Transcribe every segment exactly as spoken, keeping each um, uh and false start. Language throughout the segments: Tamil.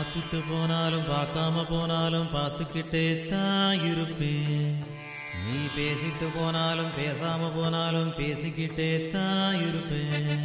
பார்த்துட்டு போனாலும் பார்க்காம போனாலும் பார்த்துக்கிட்டே தான் இருப்பேன். நீ பேசிட்டு போனாலும் பேசாம போனாலும் பேசிக்கிட்டே தான் இருப்பேன்.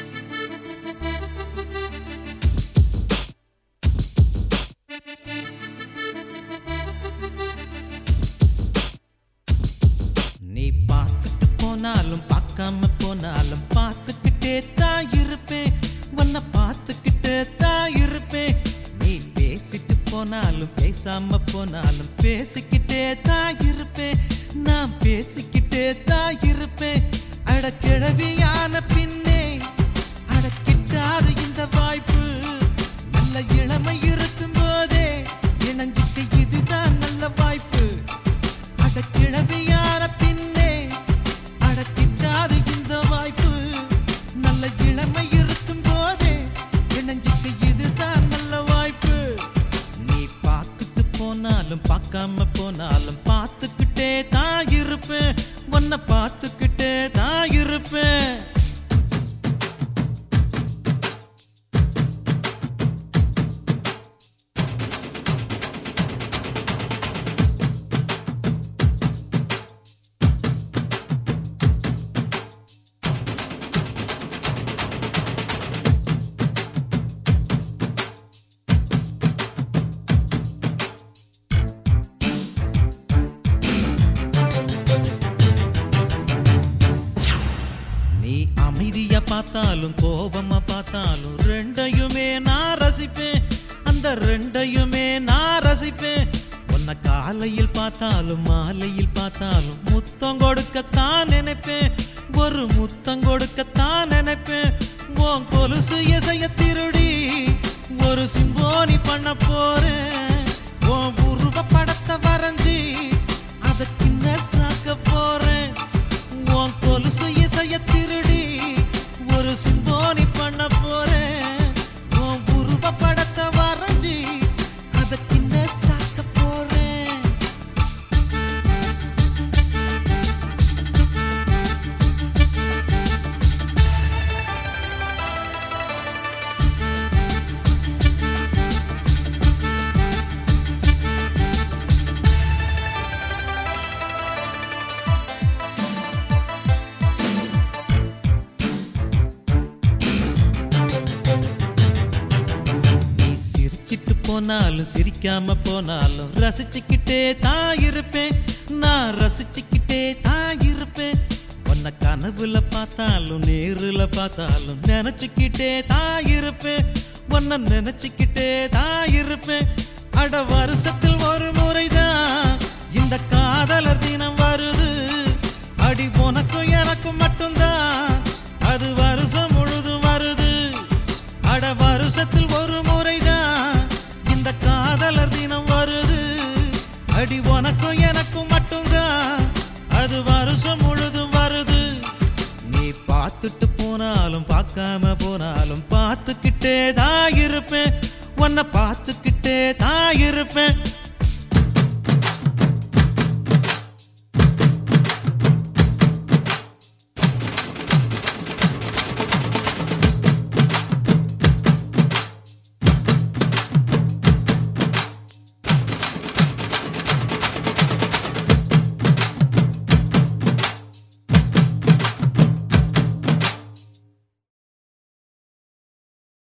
நீ பார்த்துட்டு போனாலும் பார்க்காம போனாலும் பார்த்துக்கிட்டே தான் இருப்பேன். உன்னை பார்த்துக்கிட்டே தான் இருப்பேன். நீ பேசிட்டு போனாலும் பேசாம போனாலும் பேசிக்கிட்டே தான் இருப்பேன். நான் பேசிக்கிட்டே தான் இருப்பேன். அட கிழவியான பின்னே அட கிட்டாது இந்த வாய்ப்பு. நல்ல இளமை இருக்கும் போதே இணைஞ்சிட்டு இதுதான் நல்ல வாய்ப்பு. அட கிழவியான பின்னே அட கிட்டாது இந்த வாய்ப்பு. நல்ல இளமை இருக்கும் போதே இணைஞ்சிட்டு இதுதான் நல்ல வாய்ப்பு. நீ பார்த்துட்டு போனாலும் பார்க்காம போனாலும் பார்த்துக்கிட்டே தான் இருப்பேன். உன்னை பார்த்துக்கிட்டே தான் இருப்பேன். அமைதியா பார்த்தாலும் கோபமா பார்த்தாலும் ரெண்டையுமே நான் ரசிப்பேன். அந்த ரெண்டையுமே நான் ரசிப்பேன். உன்னை காலையில் பார்த்தாலும் மாலையில் பார்த்தாலும் முத்தம் கொடுக்கத்தான் நினைப்பேன். ஒரு முத்தம் கொடுக்கத்தான் நினைப்பேன். உன் கொலுசு இசைய திருடி ஒரு சிம்போனி பண்ண போறேன். உன் உருவ படத்தை வரைஞ்சி அதை கிண்ண சாக்க போறேன். உன் கொலுசு இசைய திருடி ஒரு சிம்போனி பண்ண போறேன். உன் உருவ படத்தை வரைஞ்சி அதை கிண்ண சாக்க போறேன். போனாலும் சிரிக்காம போனாலும் ரசிச்சுக்கிட்டே தான் இருப்பேன். நான் ரசிச்சுக்கிட்டே தான் இருப்பேன். உன்னை கனவுல பார்த்தாலும் நேருல பார்த்தாலும் நினைச்சுக்கிட்டே தான் இருப்பேன். உன்னை நினைச்சுக்கிட்டே தான் இருப்பேன். அட வருஷத்தில் ஒரு முறைதான் இந்த காதலர் தினம் வருது. அடி உனக்கும் எனக்கும் மட்டும்தான் அது வருஷம் முழுதும் வருது. அட வருஷத்தில் ஒரு முறைதான் இந்த காதலர் தினம் வருது. அடி உனக்கும் எனக்கும் மட்டும்தான் அது வருஷம் முழுதும் வருது. நீ பார்த்துட்டு போனாலும் பார்க்காம போனாலும் பார்த்துக்கிட்டே தான் இருப்பேன். உன்னை பார்த்துக்கிட்டே தான் இருப்பேன்.